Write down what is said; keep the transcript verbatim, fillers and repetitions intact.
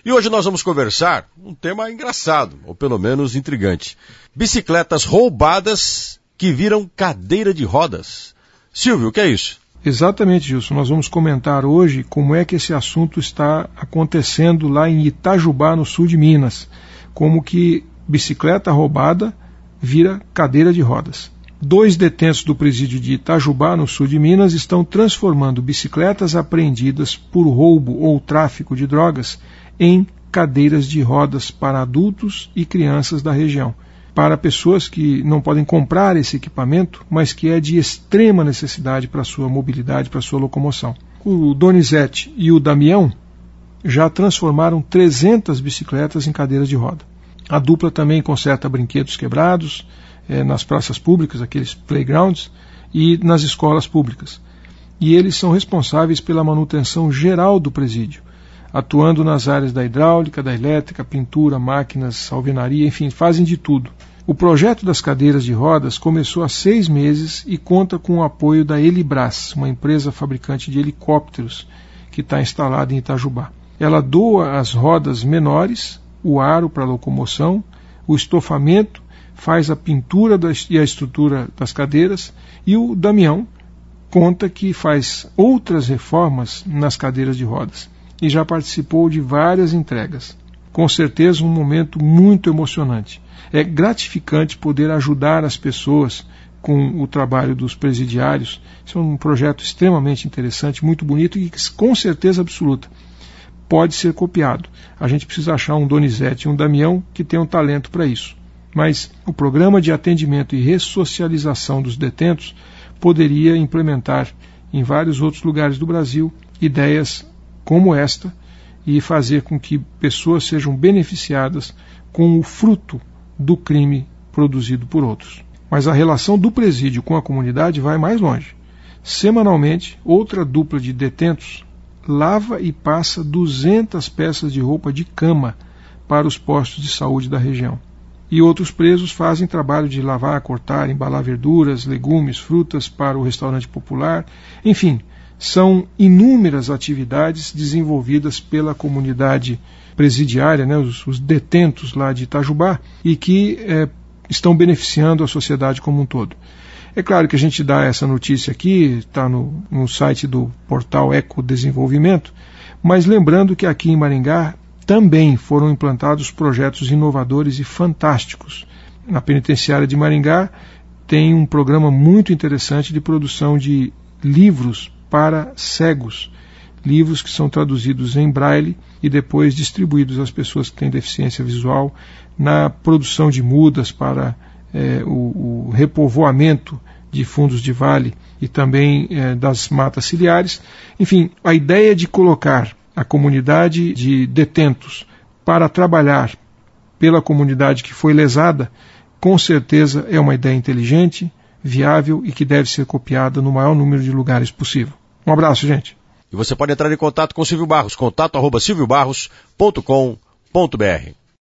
E hoje nós vamos conversar um tema engraçado, ou pelo menos intrigante. Bicicletas roubadas que viram cadeira de rodas. Silvio, o que é isso? Exatamente, Gilson. Nós vamos comentar hoje como é que esse assunto está acontecendo lá em Itajubá, no sul de Minas. Como que bicicleta roubada vira cadeira de rodas. Dois detentos do presídio de Itajubá, no sul de Minas, estão transformando bicicletas apreendidas por roubo ou tráfico de drogas em cadeiras de rodas para adultos e crianças da região, para pessoas que não podem comprar esse equipamento, mas que é de extrema necessidade para a sua mobilidade, para a sua locomoção. O Donizete e o Damião já transformaram trezentas bicicletas em cadeiras de roda. A dupla também conserta brinquedos quebrados é, nas praças públicas, aqueles playgrounds, e nas escolas públicas. E eles são responsáveis pela manutenção geral do presídio, atuando nas áreas da hidráulica, da elétrica, pintura, máquinas, alvenaria, enfim, fazem de tudo. O projeto das cadeiras de rodas começou há seis meses e conta com o apoio da Elibras, uma empresa fabricante de helicópteros que está instalada em Itajubá. Ela doa as rodas menores, o aro para locomoção, o estofamento, faz a pintura das, e a estrutura das cadeiras, e o Damião conta que faz outras reformas nas cadeiras de rodas e já participou de várias entregas. Com certeza um momento muito emocionante. É gratificante poder ajudar as pessoas com o trabalho dos presidiários. Isso é um projeto extremamente interessante, muito bonito e que, com certeza absoluta, pode ser copiado. A gente precisa achar um Donizete e um Damião que tenham talento para isso. Mas o programa de atendimento e ressocialização dos detentos poderia implementar em vários outros lugares do Brasil ideias como esta e fazer com que pessoas sejam beneficiadas com o fruto do crime produzido por outros. Mas a relação do presídio com a comunidade vai mais longe. Semanalmente, outra dupla de detentos lava e passa duzentas peças de roupa de cama para os postos de saúde da região. E outros presos fazem trabalho de lavar, cortar, embalar verduras, legumes, frutas para o restaurante popular. Enfim, são inúmeras atividades desenvolvidas pela comunidade presidiária, né, os, os detentos lá de Itajubá, e que é, estão beneficiando a sociedade como um todo. É claro que a gente dá essa notícia aqui, está no, no site do portal Ecodesenvolvimento, mas lembrando que aqui em Maringá também foram implantados projetos inovadores e fantásticos. Na penitenciária de Maringá tem um programa muito interessante de produção de livros para cegos, livros que são traduzidos em braille e depois distribuídos às pessoas que têm deficiência visual, na produção de mudas para é, o, o repovoamento de fundos de vale e também é, das matas ciliares. Enfim, a ideia de colocar a comunidade de detentos para trabalhar pela comunidade que foi lesada, com certeza é uma ideia inteligente, viável e que deve ser copiada no maior número de lugares possível. Um abraço, gente. E você pode entrar em contato com o Silvio Barros, contato arroba silvio barros ponto com ponto br.